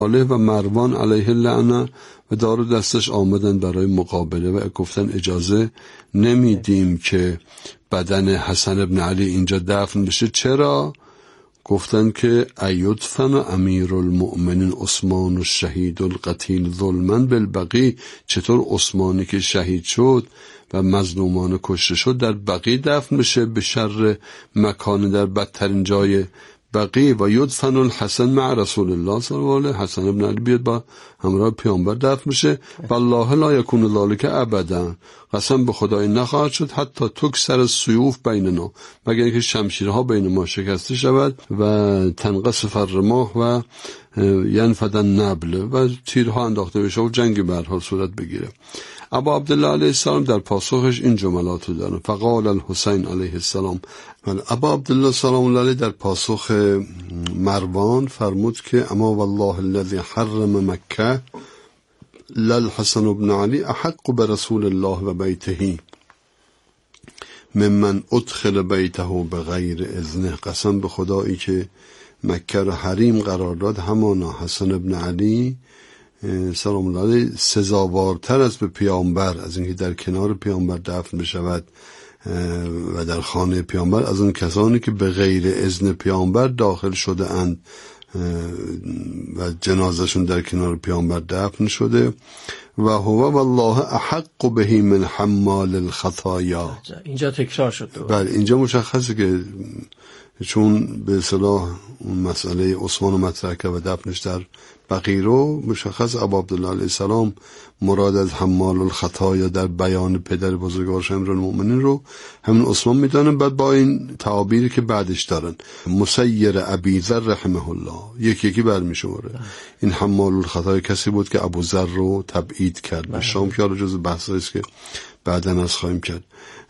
علیه و مروان علیه اللعنه و دار دستش آمدن برای مقابله و گفتن اجازه نمیدیم که بدن حسن ابن علی اینجا دفن بشه. چرا؟ گفتن که ایدفن امیر المؤمنین عثمان الشهید القتیل ظلما بالبقیع، چطور عثمانی که شهید شد و مظلومان کشته شد در بقیع دفن بشه به شر مکان در بدترین جای بقیع و یدفن الحسن مع رسول الله صلی الله علیه و حسن ابن علی بیاد با همراه پیامبر دفن بشه. والله لا یکون ذلک ابدا، قسم به خدای نخواهد شد حتی تکسر السیوف بیننا، مگر اینکه شمشیرها بین ما شکسته شود و تنقصف الرماح و ینفد النبل و تیرها انداخته بشه و جنگ به هر حال صورت بگیره. ابا عبدالله علیه السلام در پاسخش این جملات رو داره. فقال الحسین علیه السلام، ابا عبدالله سلام الله علیه در پاسخ مروان فرمود که اما والله الذی حرم مکه للحسن بن علی احق برسول الله و بیته ممن ادخل بیته بغیر اذنه. قسم به خدایی که مکه رو حریم قرار داد، همانا حسن ابن علی سلام الله علیه سزاوارتر از به پیامبر، از اینکه در کنار پیامبر دفن بشود و در خانه پیامبر، از اون کسانی که به غیر اذن پیامبر داخل شده اند و جنازشون در کنار پیامبر دفن شده. و هو والله احق به من حمال الخطایا. اینجا تکرار شد. بله، اینجا مشخصه که چون به اصطلاح اون مسئله عثمان مطرح کرد و دفنش در بقیع رو، مشخص ابا عبدالله علیه السلام مراد از حمال الخطایا در بیان پدر بزرگوارش امیرالمؤمنین رو همین عثمان میدانن. بعد با این تعابیری که بعدش دارن مسیر ابی ذر رحمه الله یکی یکی برمیشماره. این حمال الخطایا کسی بود که ابو ذر رو تبعید کرد به شام، که حالا جز بحثایی است که بعداً از خواهیم کرد.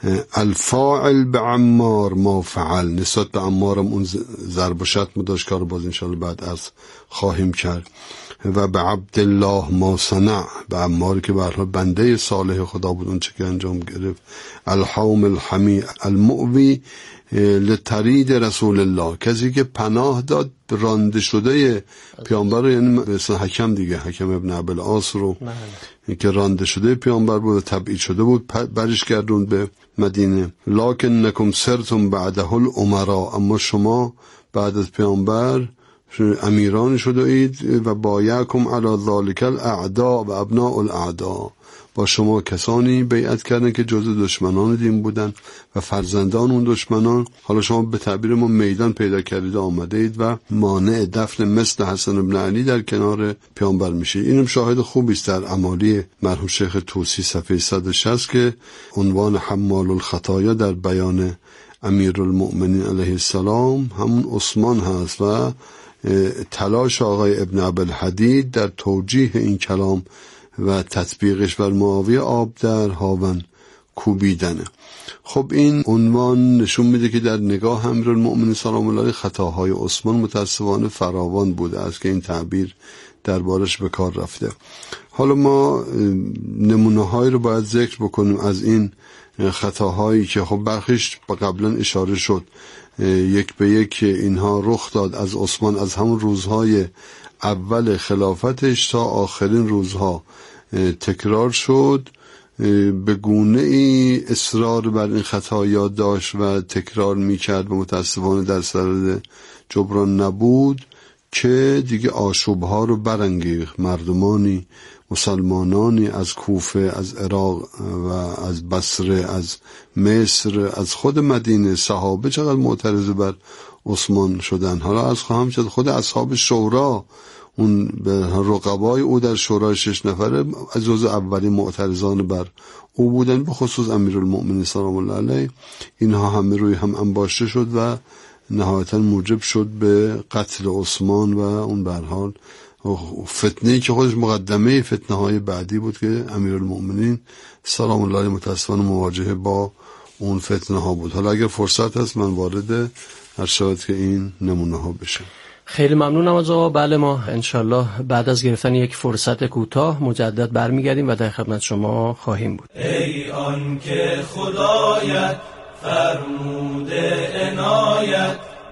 الفاعل به عمار ما فعل، نسبت به عمارم اون ضرب و شتم داشت که باز انشاءالله بعد از خواهیم کرد. و به عبدالله ما صنع، به عمار که به هر حال بنده صالح خدا بود اون چه که انجام گرفت. الحوم الحمی المؤوی لترید رسول الله، کسی که پناه داد رانده شده پیامبر رو، یعنی مثلا حکم دیگه، حکم ابن ابوالعاص رو که رانده شده پیامبر بود و تبعید شده بود، برش گردوند به مدینه. لکنکم سرتم بعده الامراء، اما شما بعد از پیامبر امیران شده اید. و بایعکم علی ذلک الاعداء و ابناء الاعداء، با شما کسانی بیعت کردن که جزء دشمنان دین بودن و فرزندان اون دشمنان. حالا شما به تعبیر ما میدان پیدا کردید آمده اید و مانع دفن مثل حسن بن علی در کنار پیامبر میشید. اینم شاهد خوبی است در اعمالی مرحوم شیخ طوسی صفحه 160 که عنوان حمال الخطایا در بیان امیرالمؤمنین علیه السلام همون عثمان هست و تلاش آقای ابن عبدالحدید در توجیه این کلام و تطبیقش بر معاویه آب در هاون کوبیدنه. خب این عنوان نشون میده که در نگاه امیرالمؤمنین سلام الله علیه خطاهای عثمان متاسفانه فراوان بوده است که این تعبیر دربارش به کار رفته. حالا ما نمونه‌هایی رو باید ذکر بکنیم از این خطاهایی که خب برخیش قبلا اشاره شد، یک به یک اینها رخ داد از عثمان، از همون روزهای اول خلافتش تا آخرین روزها تکرار شد. به گونه ای اصرار بر این خطایا داشت و تکرار میکرد و متاسفانه در صدد جبران نبود که دیگه آشوبها رو برانگیخت. مردمانی مسلمانانی از کوفه، از عراق و از بصره، از مصر، از خود مدینه، صحابه چقدر معترض بر عثمان شدن. حالا از خواهم شد خود اصحاب شورا، اون رقبای او در شورای 6 نفره از جزء اولی معترضان بر او بودن، به خصوص امیرالمؤمنین سلام الله علیه. اینها همه روی هم انباشته شد و نهایتا موجب شد به قتل عثمان و اون به هر حال فتنه‌ای که خودش مقدمه فتنه‌های بعدی بود که امیرالمؤمنین سلام الله علیه متاسفانه مواجهه با اون فتنه‌ها بود. حالا اگر فرصت هست من وارد هر شاید که این نمونه‌ها بشه. خیلی ممنونم از آقا. بله، ما انشالله بعد از گرفتن یک فرصت کوتاه مجدد برمیگردیم و در خدمت شما خواهیم بود. ای آن که خدایت فرموده عنایت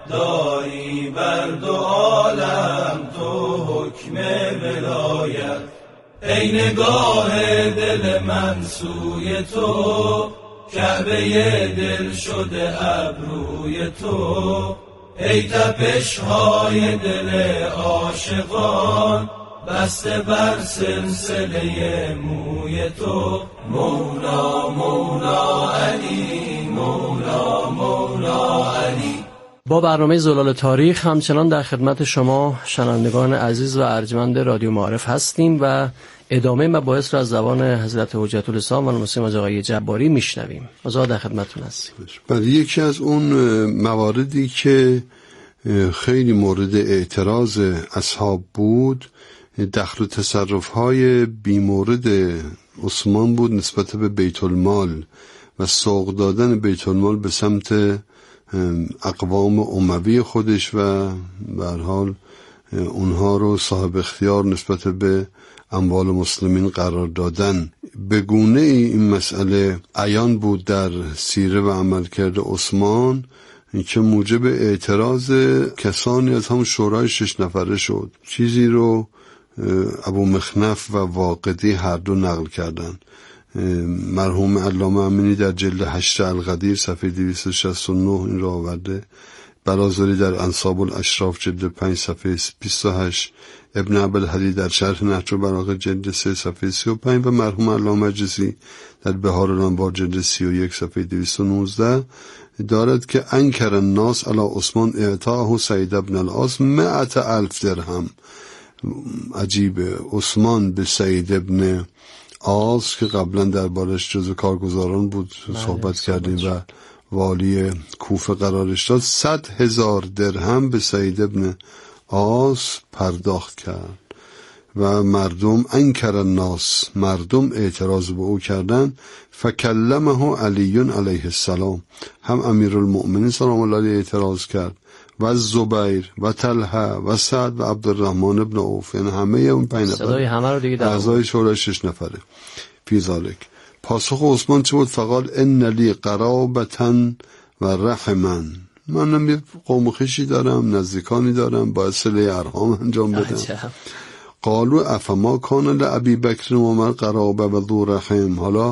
داری بر دو عالم تو حکم ولایت. ای نگاه دل من سوی تو، کعبه دل شده ابروی تو. ای تپش های دل عاشقان، بسته بر سلسله موی تو. مولا مولا علی، مولا مولا علی. با برنامه زلال تاریخ همچنان در خدمت شما شنوندگان عزیز و ارجمند رادیو معارف هستیم و ادامه مباحث را از زبان حضرت حجت الاسلام و المسلمین از آقای جباری میشنویم. آزاد در خدمتتون هستیم. برای یکی از اون مواردی که خیلی مورد اعتراض اصحاب بود، دخل و تصرف‌های بیمورد عثمان بود نسبت به بیت المال و سوق دادن بیت المال به سمت اقوام اموی خودش و به هر حال اونها رو صاحب اختیار نسبت به اموال مسلمین قرار دادن. به گونه این مسئله عیان بود در سیره و عملکرد عثمان که موجب اعتراض کسانی از همون شورای 6 نفره شد. چیزی رو ابو مخنف و واقدی هر دو نقل کردن. مرحوم علامه امینی در جلد 8 القدیر صفحه 269 این را آورده. برازوری در انصاب الاشراف جلد 5 صفحه 28، ابن عبدالهادی در شرح نهج البلاغه جلد 3 صفحه 35 و مرحوم علامه مجلسی در بهار الانوار جلد 31 صفحه 219 دارد که انکر الناس علی عثمان اعطاه سعید بن العاص 100,000 درهم. عجیبه، عثمان به سعید بن عاص که قبلا دربارش جزو کارگزاران بود صحبت کردیم و والی کوفه قرارش داد، 100,000 درهم به سعید بن عاص پرداخت کرد و مردم انکر الناس، مردم اعتراض به او کردن. فکلمه علی علیه السلام، هم امیرالمؤمنین سلام الله علیه اعتراض کرد و زبیر و طلحه و سعد و عبدالرحمن ابن عوف، یعنی همه اون 5 نفر اعضای شورای 6 نفره. فی ذالک پاسخ عثمان چه بود؟ فقال ان لی قرابة و رحما، من قوم و خویشی دارم، نزدیکانی دارم، باید صله ارحام انجام بدم. قالوا افما کان لابی بکر و عمر قرابه و ذو رحم. حالا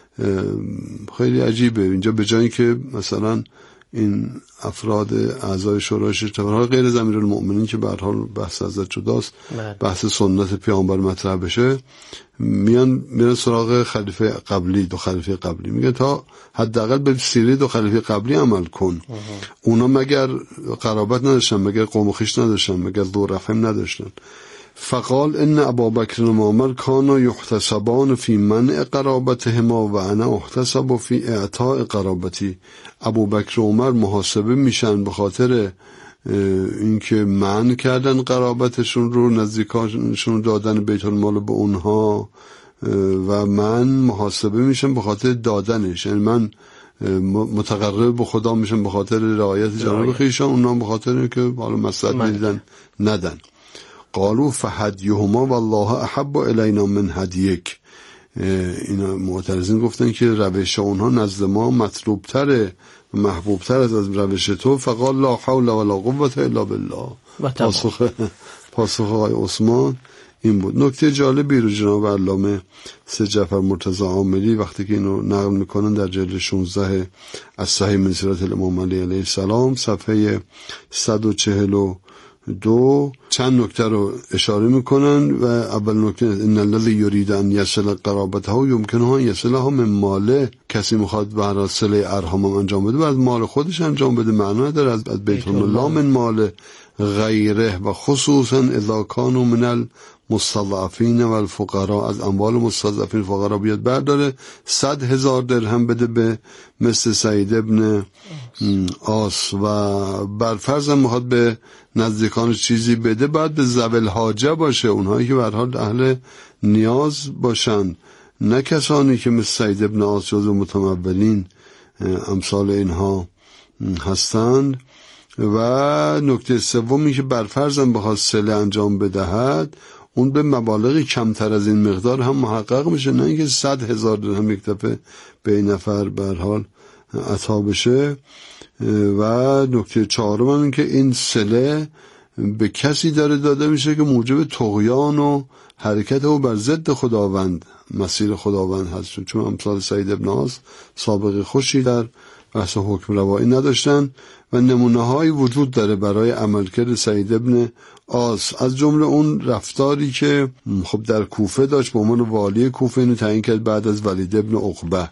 خیلی عجیبه اینجا به جایی که مثلا این افراد اعضای شورای 6 نفره غیر از امیرالمؤمنین که به هر حال بحث ازش جداست، بحث سنت پیامبر مطرح بشه، میرن سراغ خلیفه قبلی، 2 خلیفه قبلی، میگه تا حداقل به سیره 2 خلیفه قبلی عمل کن. اونا مگر قرابت نداشتن؟ مگر قوم و خویش نداشتن؟ مگر ذو رحم نداشتن؟ فقال ان ابابکر و عمر کانا یحتسبان فی منع قرابتهما و انا احتسب فی اعطاء قرابتی. ابوبکر و عمر محاسبه میشن به خاطر اینکه منع کردن قرابتشون رو، نزدیکانشون دادن بیت المال به اونها، و من محاسبه میشم به خاطر دادنش، یعنی من متقرب به خدا میشم به خاطر رعایت جانب خویشان، اونها به خاطر اینکه حالا مصلحت میدیدن ندن. قالوا فهدیهما والله احب الینا من هدیک. اینا معترضین گفتن که روش اونها نزد ما مطلوب تره، محبوب تر از روش تو. فقال لا حول ولا قوة الا بالله. پاسخ آقای عثمان این بود. نکته جالبی رو جناب علامه سید جعفر مرتضی عاملی وقتی که اینو نقل میکنن در جلد 16 از صحیح من سیرت الامام علی علیه السلام صفحه 142 چند نکته رو اشاره میکنن و اول نکته ان الذی یرید ان یصل قرابته یمکنه ان یصلها من ماله. کسی میخواد برای صله ارحام انجام بده از مال خودش انجام بده، معنا نداره از بیت الله من مال غیره، و خصوصا اذا کانوا من المستضعفین و الفقراء، از اموال مستضعفین فقرا بیاد برداره 100,000 درهم بده به مثل سعید ابن عاص، و برفرض هم میخواد به نزدیکانش چیزی بده باید به ذوی الحاجه باشه، اونهایی که به هر حال اهل نیاز باشن، نه کسانی که مثل سعید ابن عاص جزو متمولین امثال اینها هستند. و نکته سومی که برفرض هم بخواد صله انجام بدهد اون به مبالغی کمتر از این مقدار هم محقق میشه، نه اینکه 100,000 درهم یک دفعه به این نفر به هر حال عطا بشه. و نکته چهارم هم این که این صله به کسی داره داده میشه که موجب طغیان و حرکت او بر ضد خداوند، مسیر خداوند هست، چون امثال سعید ابن عاص سابقه خوشی در بحث حکم روایی نداشتن و نمونه هایی وجود داره برای عملکرد سعید ابن عاص، از جمله اون رفتاری که خب در کوفه داشت به عنوان والی کوفه، اینو تعیین کرد بعد از ولید ابن عقبه.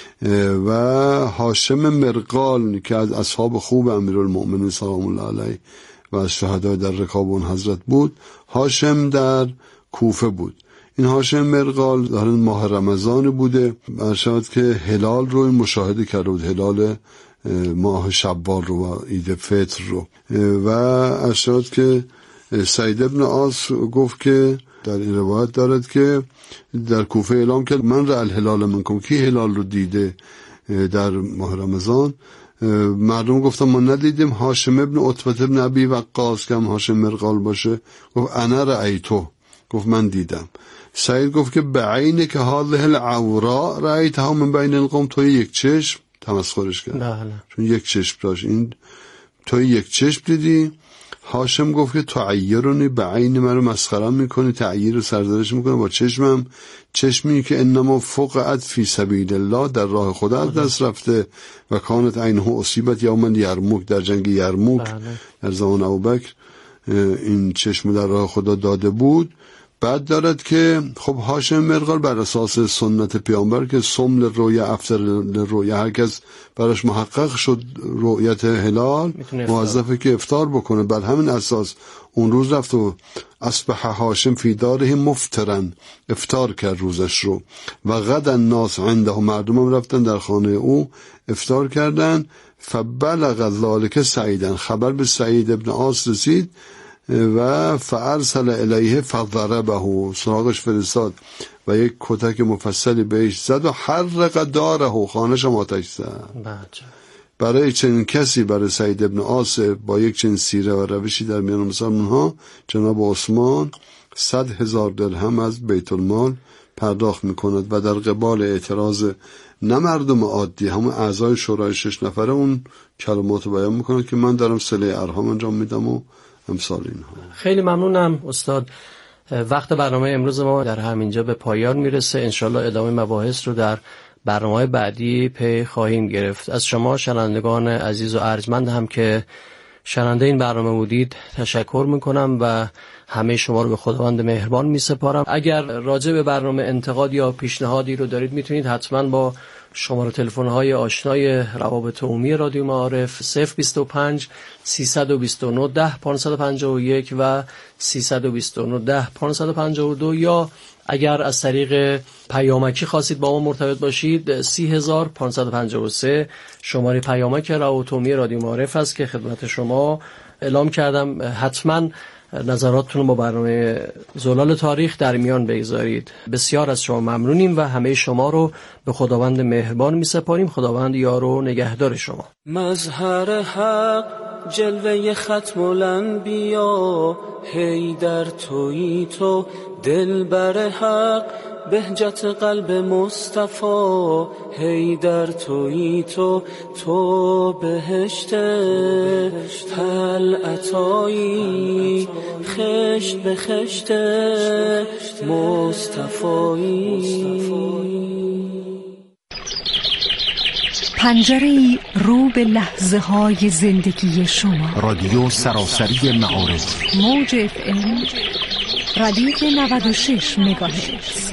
و هاشم مرغال که از اصحاب خوب امیرالمؤمنین سلام الله علیه و از شهدای در رکاب اون حضرت بود، هاشم در کوفه بود. این هاشم مرغال در ماه رمضان بوده، برشاد که هلال رو مشاهده کرده بود، هلال ماه شوال رو و عید فطر رو. و ارشاد که سعید ابن عاص گفت که در این روایت دارد که در کوفه اعلام کرد من را الهلال منکم، کی هلال رو دیده در ماه رمضان؟ مردم گفتم ما ندیدیم. هاشم ابن عتبه ابن ابی وقاص که هم هاشم مرغال باشه گفت انا رأیتو، گفت من دیدم. سعید گفت که بعینه که هذه العوراء رأیتها من بین القوم، توی یک چشم، تمسخرش کرد چون یک چشم داشت، این توی یک چشم دیدی. هاشم گفت که تعیرونی بعین، من رو مسخره میکنی، تعییر رو سرزنش میکنی با چشمم، چشمی که انما فقعت فی سبیل الله، در راه خدا از دست رفته. و کانت عینه اصیبت یوم یرموک، در جنگ یرموک در زمان ابوبکر این چشم در راه خدا داده بود. بعد دارد که خب هاشم مرغال بر اساس سنت پیامبر که صوم للرؤیا افطر للرؤیا، هر کس براش محقق شد رؤیت هلال موظفه که افطار بکنه. بر همین اساس اون روز رفت و اصبح هاشم فی داره مفطرن، افطار کرد روزش رو. و غدا الناس عنده، مردم هم رفتن در خانه او افطار کردن. فبلغ ذلك سعیدن، خبر به سعید ابن عاص رسید و فارسل الیه فضربه، سراغش فرستاد و یک کتک مفصلی بهش زد و حرق داره، خانه‌ش هم آتش زد. برای چنین کسی، برای سعید ابن عاص با یک چنین سیره و روشی در میان مسلمان ها، جناب عثمان 100,000 درهم از بیت المال پرداخت میکند و در قبال اعتراض نه مردم عادی، همون اعضای شورای 6 نفره، اون کلمات رو بیان میکنند که من دارم صله ارحام انجام میدم و امثال اینها. خیلی ممنونم استاد. وقت برنامه امروز ما در همینجا به پایان میرسه. انشالله ادامه مباحث رو در برنامه بعدی پی خواهیم گرفت. از شما شنوندگان عزیز و ارجمند هم که شنونده این برنامه بودید تشکر میکنم و همه شما رو به خداوند مهربان میسپارم. اگر راجع به برنامه انتقاد یا پیشنهادی رو دارید میتونید حتما با شماره تلفن‌های آشنای روابط عمومی رادیو معارف 025 329 10 551 و 329 10 552 یا اگر از طریق پیامکی خواستید با ما مرتبط باشید 30553 شماره پیامک روابط عمومی رادیو معارف است که خدمت شما اعلام کردم. حتما نظراتتون رو با برنامه زلال تاریخ در میان بگذارید. بسیار از شما ممنونیم و همه شما رو به خداوند مهربان می سپاریم. خداوند یار و نگهدار شما. مظهر حق جلوه ختم الانبیا، حیدر تویی تو دلبر حق، بهجت قلب مصطفی، حیدر تویی تو بهشت طلعتایی، خشت به خشت مصطفایی. پنجره‌ای رو به لحظه های زندگی شما. رادیو سراسری معارف، موج FM ردیف 96 مگاهرتز.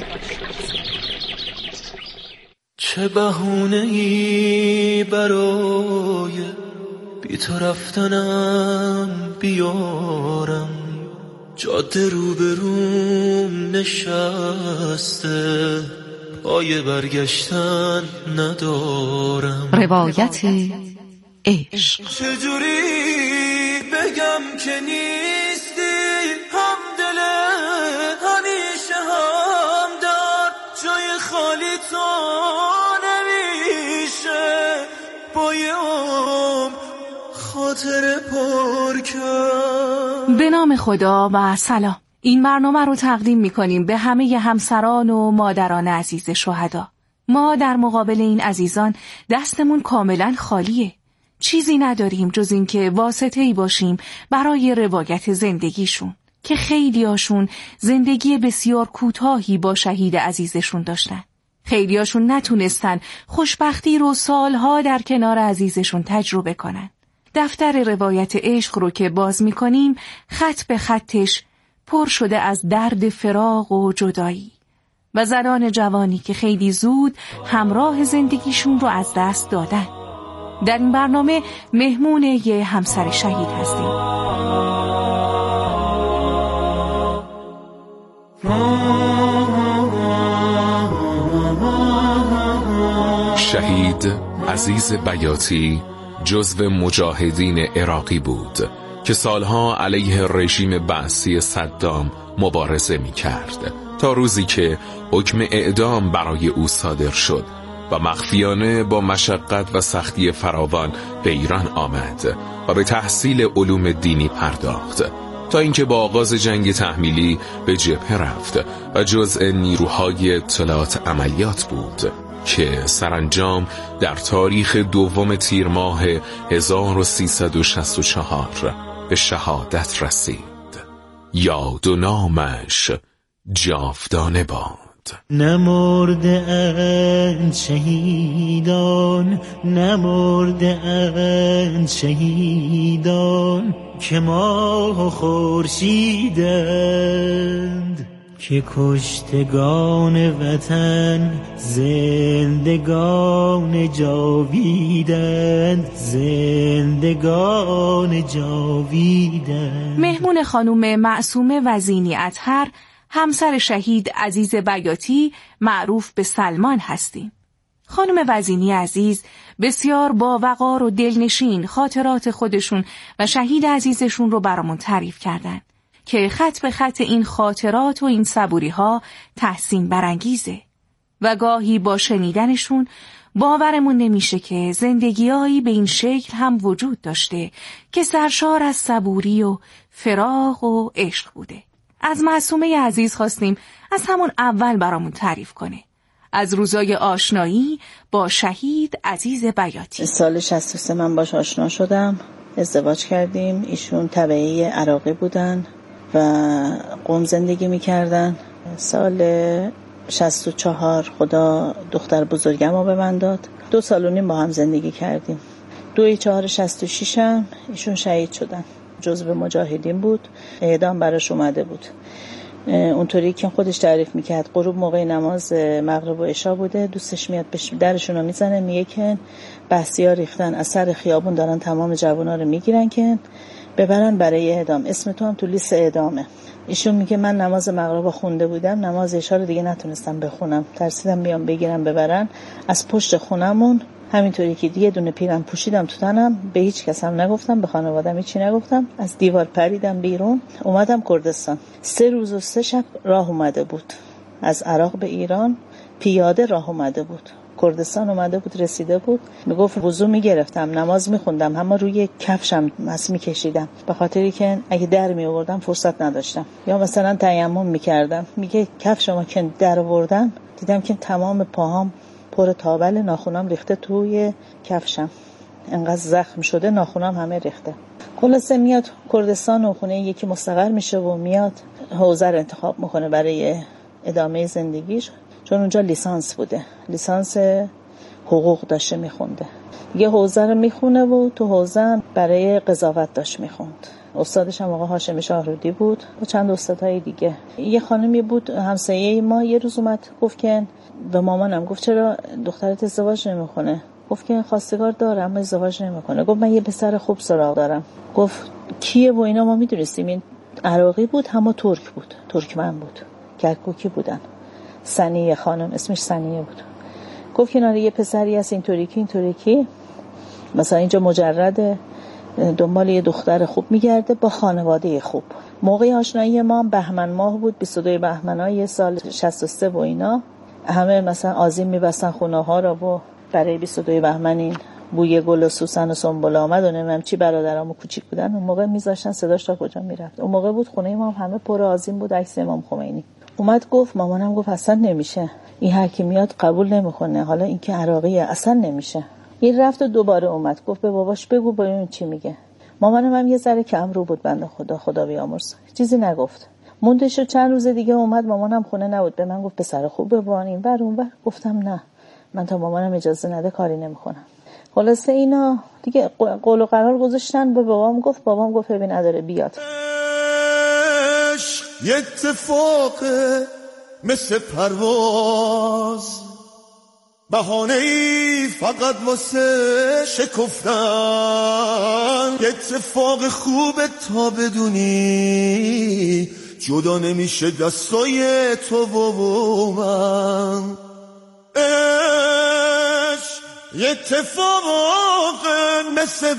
چه بهونه‌ای برای بی تو رفتنم بیارم، جاده روبروم نشسته، پای برگشتن ندارم. روایت عشق. چجوری بگم که نیستی همدل، همیشه همدار، جای خالی تو نمیشه بای خاطر پر کرد. به نام خدا و سلام. این برنامه رو تقدیم می‌کنیم به همه همسران و مادران عزیز شهدا. ما در مقابل این عزیزان دستمون کاملا خالیه. چیزی نداریم جز این که واسطه‌ای باشیم برای روایت زندگیشون که خیلیاشون زندگی بسیار کوتاهی با شهید عزیزشون داشتن. خیلیاشون نتونستن خوشبختی رو سالها در کنار عزیزشون تجربه کنن. دفتر روایت عشق رو که باز می‌کنیم خط به خطش پر شده از درد فراق و جدایی و زنان جوانی که خیلی زود همراه زندگیشون رو از دست دادن. در این برنامه مهمون یه همسر شهید هستیم. شهید عزیز بیاتی جزو مجاهدین عراقی بود که سالها علیه رژیم بعثی صدام مبارزه می کرد تا روزی که حکم اعدام برای او صادر شد و مخفیانه با مشقت و سختی فراوان به ایران آمد و به تحصیل علوم دینی پرداخت تا اینکه با آغاز جنگ تحمیلی به جبهه رفت و جزء نیروهای اطلاعات عملیات بود که سرانجام در تاریخ 2 تیر ماه 1364 به شهادت رسید. یاد و نامش جاودانه باد. نمرده اند شهیدان، نمرده اند شهیدان که ماه خورشیدند، که کشتگان وطن زندگان جاویدند، زندگان جاویدند. مهمون خانم معصومه وزینی اطهر، همسر شهید عزیز بیاتی معروف به سلمان هستیم. خانم وزینی عزیز بسیار با وقار و دلنشین خاطرات خودشون و شهید عزیزشون رو برامون تعریف کردن که خط به خط این خاطرات و این صبوری ها تحسین برانگیزه و گاهی با شنیدنشون باورمون نمیشه که زندگی‌هایی به این شکل هم وجود داشته که سرشار از صبوری و فراق و عشق بوده. از معصومه عزیز خواستیم از همون اول برامون تعریف کنه، از روزای آشنایی با شهید عزیز بیاتی. سال 63 من باش آشنا شدم، ازدواج کردیم. ایشون تبعی عراقی بودن و قم زندگی میکردن. سال 64 خدا دختر بزرگم رو به من داد. 2.5 سال با هم زندگی کردیم. 2/4/66 هم ایشون شهید شدن. جزو مجاهدین بود، اعدام براش اومده بود. اونطوری که خودش تعریف میکرد غروب موقع نماز مغرب و عشا بوده، دوستش میاد درشون رو میزنه، میگه که بحثی‌ها ریختن از سر خیابون دارن تمام جوونا رو میگیرن که ببرن برای اعدام، اسم تو هم تو لیست اعدامه. ایشون میگه من نماز مغرب خونده بودم، نماز عشا رو دیگه نتونستم بخونم، ترسیدم بیام بگیرن ببرن. از پشت خونمون همینطوری که دیگه دونه پیرم پوشیدم تو تنم، به هیچ کس هم نگفتم، به خانواده‌ام هیچی نگفتم، از دیوار پریدم بیرون، اومدم کردستان. 3 روز و 3 شب راه اومده بود، از عراق به ایران پیاده راه اومده بود، کردستان اومده بود، رسیده بود. میگفت وضو میگرفتم، نماز میخوندم، اما روی کفشم مس میکشیدم به خاطری که اگه در میآوردم فرصت نداشتم، یا مثلا تیمم میکردم. میگه کفشمو که در آوردم دیدم که تمام پاهام پر تابل، ناخونام ریخته توی کفشم، انقدر زخم شده ناخونام همه ریخته. خلاصه میاد کردستان و خونه یکی مستقر میشه و میاد حوزه رو انتخاب میکنه برای ادامه زندگیش، چون اونجا لیسانس بوده، لیسانس حقوق داشته میخونده. یه حوزه رو میخونه و تو حوزه برای قضاوت داشت میخوند. استادش هم آقا هاشمی شاهرودی بود و چند استادهای دیگه. یه خانمی بود همسایه ما، یه روز اومد گفت که به مامانم، گفت چرا دخترت ازدواج نمیکنه؟ گفت که خواستگار داره اما ازدواج نمیکنه. گفت من یه پسر خوب سراغ دارم. گفت کیه و اینا؟ ما میدونستیم این عراقی بود، اما ترک بود، ترکمن بود، کرکوکی بودن. سنیه خانم، اسمش سنیه بود. گفت که یه پسری هست اینطوری که مثلا اینجا مجرد دنبال یه دختر خوب میگرده با خانواده خوب. موقع آشنایی ما بهمن ماه بود، 22 بهمنای سال 63 و اینا. همه مثلا آذین میبستن خونه ها رو و برای 22 بهمن این بوی گل و سوسن و سنبل آمد و نمیدونم چی، برادرامو کوچیک بودن اون موقع میذاشتن صداش تا کجا میرفت. اون موقع بود خونه ما همه پر آذین بود، عکس امام خمینی. اومد گفت، مامانم گفت اصلا نمیشه، این هر کی میاد قبول نمیکنه، حالا این که عراقیه اصلا نمیشه. این رفت و دوباره اومد گفت به باباش بگو ببین چی میگه. مامانم هم یه ذره کم رو بود، بنده خدا بیامرز، چیزی نگفت. موندش چند روز دیگه اومد، مامانم خونه نبود، به من گفت پسر خوبه بان این بر اون بر. گفتم نه، من تا مامانم اجازه نده کاری نمیکنم. خلاصه اینا دیگه قول و قرار گذاشتن. به بابام گفت ببین نداره بیاد. یه اتفاقه مثل پرواز، بهانه‌ای فقط واسه شکفتن. یه اتفاق خوبه تا بدونی جدا نمیشه دستای تو و من. یه اتفاق مثل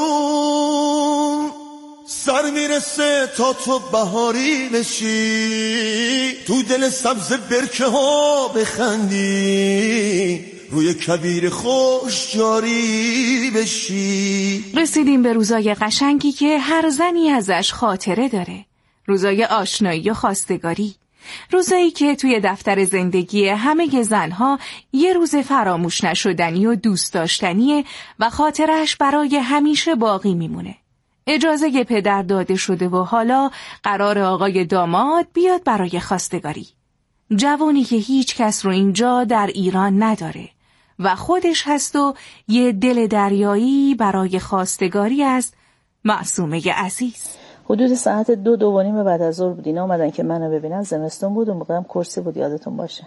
بارون، سر میرسه تا تو بهاری بشی، تو دل سبز برکه ها بخندی، روی کبیر خوش جاری بشی. رسیدیم به روزای قشنگی که هر زنی ازش خاطره داره. روزای آشنایی و خواستگاری. روزایی که توی دفتر زندگی همه زنها یه روز فراموش نشدنی و دوست داشتنیه و خاطرش برای همیشه باقی میمونه. اجازه پدر داده شده و حالا قرار آقای داماد بیاد برای خواستگاری. جوانی که هیچ کس رو اینجا در ایران نداره و خودش هست و یه دل دریایی برای خواستگاری است. معصومه عزیز. حدود ساعت 2:02 بعد از ظهر بود. اینا اومدن که منو ببینن. زمستون بود، اون موقع هم کرسی بود یادتون باشه.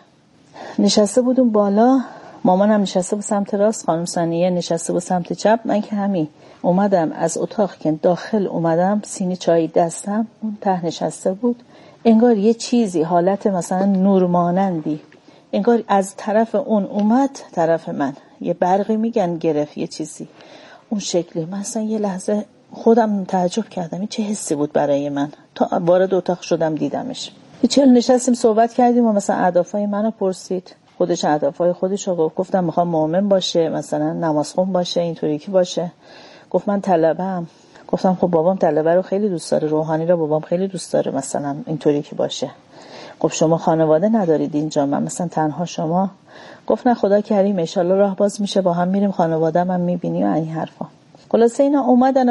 نشسته بودم بالا، مامانم نشسته بود سمت راست، خانم ثانیه نشسته بود سمت چپ. من که همین اومدم از اتاق که داخل اومدم، سینی چای دستم، اون ته نشسته بود. انگار یه چیزی حالت مثلا نورمانندی انگار از طرف اون اومد طرف من، یه برقی میگن گرفت، یه چیزی اون شکلی. مثلا یه لحظه خودم تعجب کردم این چه حسی بود برای من. تا وارد اتاق شدم دیدمش. چهل نشستیم صحبت کردیم و مثلا اهدافای منو پرسید، خودش اهدافای خودش رو گفتم میخوام مؤمن باشه، مثلا نمازخون باشه، اینطوری که باشه. گفت من طلبه‌ام. گفتم خب بابام طلبه رو خیلی دوست داره، روحانی رو بابام خیلی دوست داره، مثلا اینطوری که باشه. خب شما خانواده ندارید اینجا، من مثلا تنها شما؟ گفت نه خدا کریم ان شاءالله راه باز میشه، با هم میریم خانواده من میبینی و این حرفا. خلاصه اینا اومدن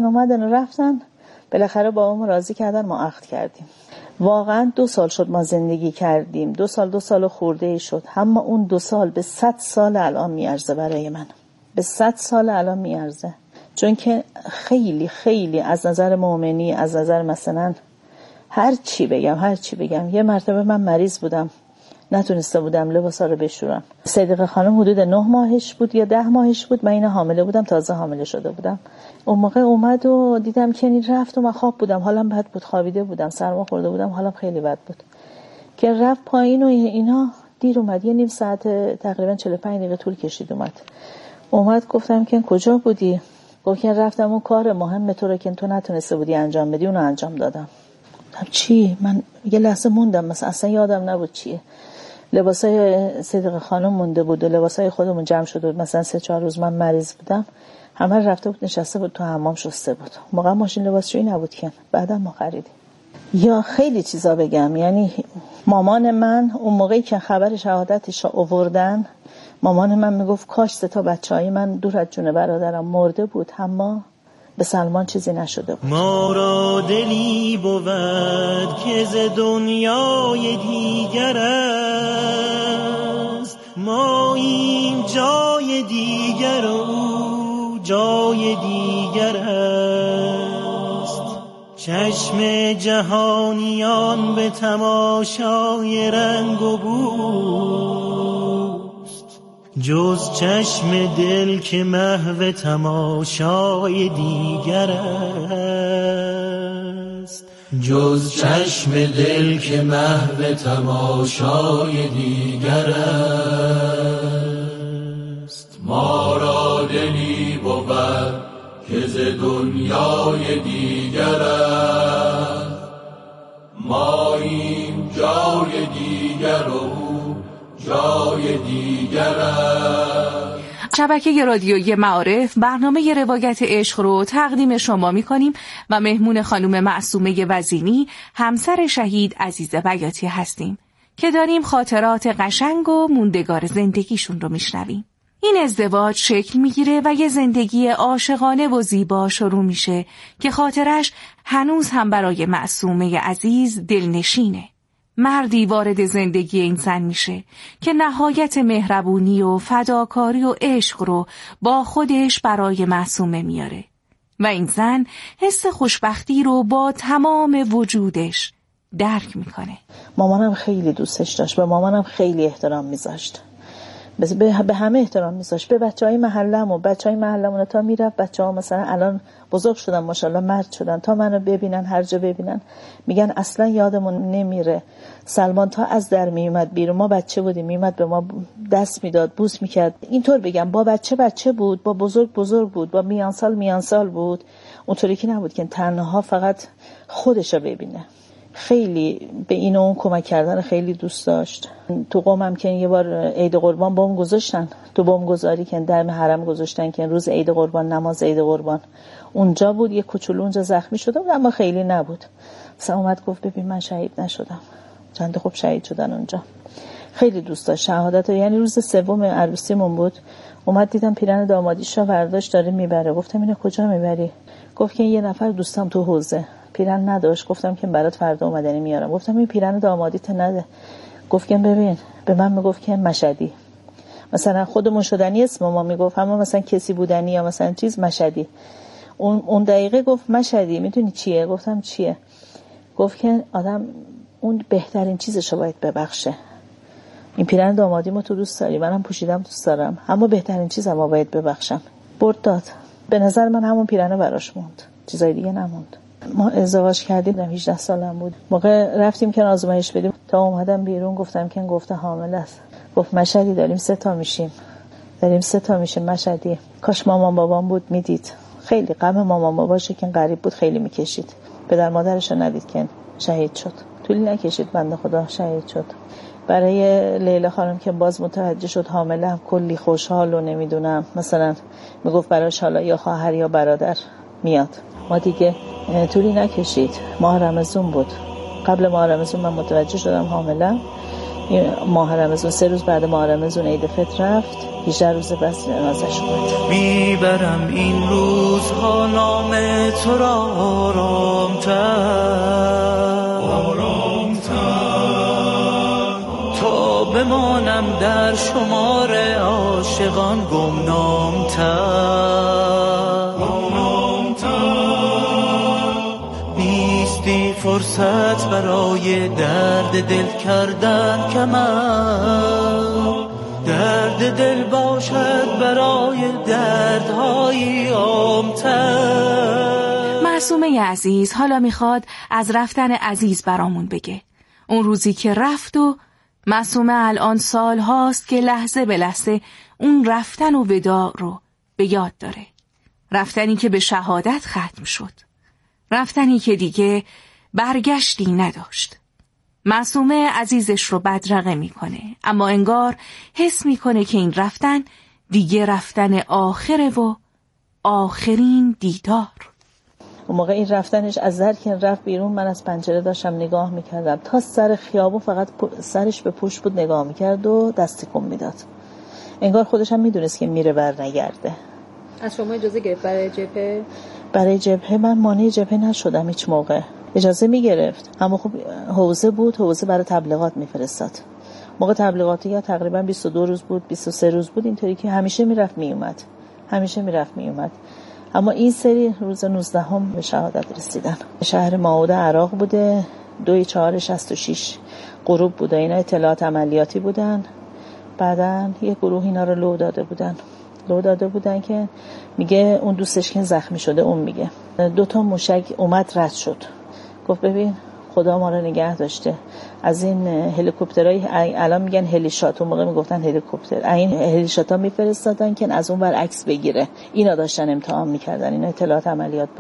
و رفتن. بالاخره بابامو راضی کردن، ما عقد کردیم. واقعا 2 سال شد ما زندگی کردیم، 2 سال خورده ای شد. اما اون 2 سال به 100 سال الان میارزه برای من، به 100 سال الان میارزه. چون که خیلی خیلی از نظر مؤمنی، از نظر مثلا هر چی بگم. یه مرتبه من مریض بودم، نتونسته بودم لباسا رو بشورم. صدیقه خانم حدود 9 ماهش بود یا 10 ماهش بود، من اینا حامله بودم، تازه حامله شده بودم. اون موقع اومد و دیدم که این رفت و من خواب بودم، حالم بد بود، خوابیده بودم، سرما خورده بودم، حالم خیلی بد بود. که رفت پایین و اینا دیر اومد، یه نیم ساعت تقریبا 45 دقیقه طول کشید اومد. گفتم که کجا بودی؟ گفت که رفتم اون کار مهم تو رو که تو نتونسته بودی انجام بدی اونو انجام دادم. چی؟ من یه لحظه موندم، مثلا اصلا یادم نبود چیه. لباسای صدیقه خانم مونده بود و لباسای خودمون جمع شده بود. مثلا 3-4 روز من مریض بودم، همه رفته بود نشسته بود تو حمام شسته بود. موقع ماشین لباسشویی نبود که بعدا ما خریدیم. یا خیلی چیزا بگم، یعنی مامان من اون موقعی که خبر شهادتش آوردن، مامان من میگفت کاش 3 تا بچهای من دور از جون برادرم مرده بود، اما به سلمان چیزی نشده بود. ما را دلی بود که ز دنیای دیگر است، ما این جای دیگر و جای دیگر است. چشم جهانیان به تماشای رنگ و بوست، جز چشم دل که محو تماشای دیگر است. جز چشم دل که محو تماشای دیگر است. ما را دلی بود که ز دنیای دیگر است، ما این جای دیگر و جای دیگر است. شبکه رادیویی معارف برنامه روایت عشق رو تقدیم شما می‌کنیم و مهمون خانم معصومه وزینی، همسر شهید عزیز بیاتی هستیم که داریم خاطرات قشنگ و موندگار زندگیشون رو میشنویم. این ازدواج شکل میگیره و یه زندگی عاشقانه و زیبا شروع میشه که خاطرش هنوز هم برای معصومه عزیز دلنشینه. مردی وارد زندگی این زن میشه که نهایت مهربونی و فداکاری و عشق رو با خودش برای معصومه میاره و این زن حس خوشبختی رو با تمام وجودش درک میکنه. مامانم خیلی دوستش داشت، به مامانم خیلی احترام میذاشت، به همه احترام میذاشت، به بچهای محلمون تا میرفت. بچه‌ها مثلا الان بزرگ شدن ماشاءالله، مرد شدن، تا منو ببینن هر جا ببینن میگن اصلا یادمون نمیره سلمان تا از در میومد بیرون، ما بچه بودیم میومد به ما دست میداد، بوس میکرد. اینطور بگم با بچه بود، با بزرگ بود، با میانسال بود. اونطوری که نبود که تنها فقط خودشو ببینه. خیلی به این و اون کمک کردن خیلی دوست داشت. تو قومم که یه بار عید قربان بم گذاشتن، تو بم گذاری که در حرم گذاشتن که روز عید قربان، نماز عید قربان اونجا بود. یه کوچولو اونجا زخمی شده بود اما خیلی نبود. مثلا اومد گفت ببین من شهید نشدم، چند خوب شهید شدن اونجا. خیلی دوست داشت شهادت. یعنی روز سوم عروسیمون بود، اومد دیدم پیرن دامادیشو برداشت داره میبره. گفتم اینو کجا میبری؟ گفت که یه نفر دوستم تو حوزه پیرن نداشت. گفتم که برات فردا اومدنی میارم. گفتم این پیرن دامادیت نده. گفت که ببین به من میگفت که مشهدی، مثلا خودمون شدنی اسم ما میگفت، اما مثلا کسی بودنی یا مثلا چیز مشهدی. اون دقیقه گفت مشهدی میدونی چیه؟ گفتم چیه؟ گفت که آدم اون بهترین چیزشو باید ببخشه. این پیرن دامادیمو تو دوست داری، منم پوشیدم دوست دارم، اما بهترین چیزمو باید ببخشم. برد داد. به نظر من همون پیرنه براش موند، چیزای دیگه نموند. ما ازدواج کردیم 18 سالم بود. موقع رفتیم که آزمایش بدیم تا اومدم بیرون گفتم که گفته حامل است. گفت مشهدی داریم 3 تا میشیم مشهدی. کاش مامان بابام بود میدید. خیلی غم مامان باباشه که غریب بود، خیلی میکشید. پدر مادرش رو ندید که شهید شد. طولی نکشید بنده خدا شهید شد. برای لیلا خانم که باز متوجه شد حامله، کلی خوشحال و نمیدونم مثلا میگفت براش حالا یا خواهر یا برادر میاد. ما دیگه طولی نکشید، ماه رمضان بود. قبل ماه رمضان من متوجه شدم حامله. ماه رمضان 3 روز بعد ماه رمضان عید فطر رفت، 18 روز بعد جنازه‌ش اومد. میبرم این روزها نام تو را آرام‌تر تا بمانم در شمار عاشقان گمنام‌تر. نیستی فرصت برای درد دل کردن کمر، درد دل باشد برای دردهای عام‌تر. معصومه عزیز حالا میخواد از رفتن عزیز برامون بگه. اون روزی که رفت و معصومه الان سال هاست که لحظه به لحظه اون رفتن و وداع رو به یاد داره. رفتنی که به شهادت ختم شد. رفتنی که دیگه برگشتی نداشت. معصومه عزیزش رو بدرقه میکنه، اما انگار حس میکنه که این رفتن دیگه رفتن آخره و آخرین دیدار. اون موقع این رفتنش از در که رفت بیرون، من از پنجره داشتم نگاه میکردم تا سر خیابون، فقط سرش به پشت بود نگاه میکرد و دست تکون میداد. انگار خودش هم میدونست که میره بر نگرده. از شما اجازه گرفت برای جبهه؟ برای جبهه من مانع جبهه نشدم هیچ موقع. اجازه میگرفت، اما خب حوزه بود، حوزه برای تبلیغات میفرستاد. موقع تبلیغاتی یا تقریبا 22 روز بود 23 روز بود، اینطوری که همیشه میرفت میومد. اما این سری روز 19 هم به شهادت رسیدن. شهر ماعود عراق بوده، 2/4/66 غروب بوده. اینا اطلاعات عملیاتی بودن. بعدن یه گروه اینا رو لو داده بودن که میگه اون دوستش که زخمی شده، اون میگه 2 تا موشک اومد رد شد. گفت ببین خدا ما رو نگه داشته از این هلیکوپترای، الان میگن هلیشات، اون موقع میگفتن هلیکوپتر. این هلیشاتا میفرستادن که از اون ور عکس بگیره. اینا داشتن امتحان میکردن. اینا اطلاعات عملیات بودن.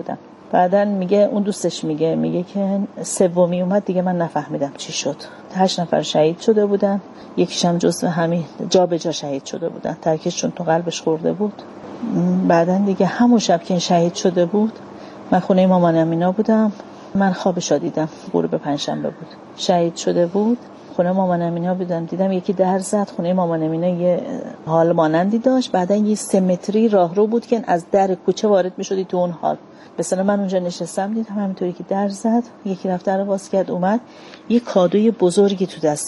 بعدن میگه اون دوستش میگه که سومی اومد دیگه من نفهمیدم چی شد. 8 نفر شهید شده بودن، یکیشم جزو همین جا به جا شهید شده بودن، ترکششون تو قلبش خورده بود. بعدن دیگه همون شب که شهید شده بود من خونه مامان امینا بودم. من خوابشو دیدم، غروب پنجشنبه بود، شهید شده بود. خونه مامان امینا بودم، دیدم یکی در زد. خونه مامان امینا یه حال مانندی داشت، بعدن یه 3 متری راهرو بود که از در کوچه وارد می‌شدی تو اون حال. مثلا من اونجا نشستم دیدم همینطوری که در زد، یکی رفت در باز کرد اومد، یه کادوی بزرگی تو دست